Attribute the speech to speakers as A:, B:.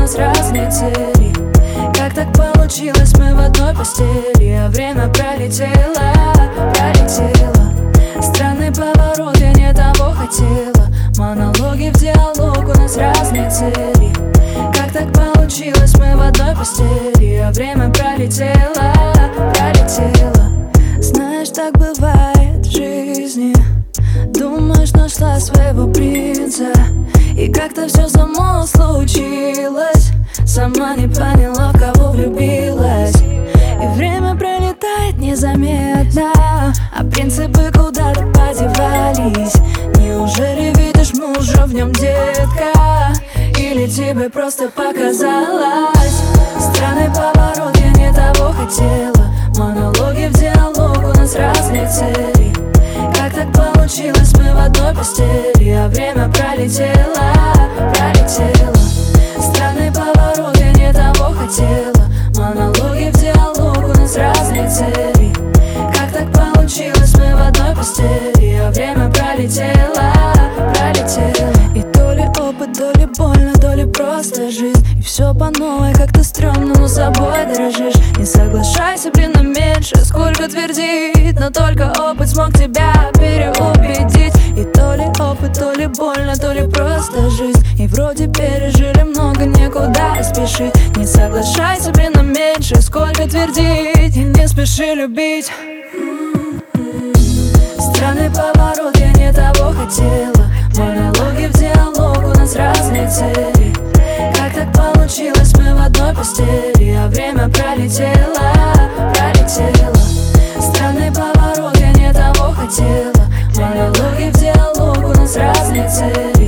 A: нас разные цели. Как так получилось, мы в одной постели, а время пролетело, пролетело. Странный поворот, я не того хотела. Монологи в диалог, у нас разные цели. Как так получилось, мы в одной постели, а время пролетело, пролетело. Знаешь, так бывает в жизни. Думаешь, нашла своего принца, и как-то все само случилось. Сама не поняла, в кого влюбилась. И время пролетает незаметно, а принципы куда-то подевались. Неужели видишь мужа в нем, детка? Или тебе просто показалось? Странный поворот, я не того хотела. Монологи в диалог, у нас разные цели. Как так получилось, мы в одной постели, а время пролетело, пролетело. Странный поворот, я не того хотела. Монологи в диалог, у нас разные цели. Как так получилось, мы в одной постели, а время пролетело, пролетело. И то ли опыт, то ли больно, то ли просто жизнь. И все по новой, как-то стрёмно, но собой дорожишь. Не соглашайся, блин, на меньше, сколько твердить, но только опыт смог тебя переубедить. И то ли опыт, то ли больно, то ли просто жизнь. И вроде пережили много, некуда спешить. Не соглашайся, блин, на меньше, сколько твердить, и не спеши любить. Странный поворот, я не того хотела. Монологи в диалог, у нас разные цели. Как так получилось, мы в одной постели, а время пролетело, пролетело. Странный поворот, я не того хотела. Монологи в диалог, у нас разные цели.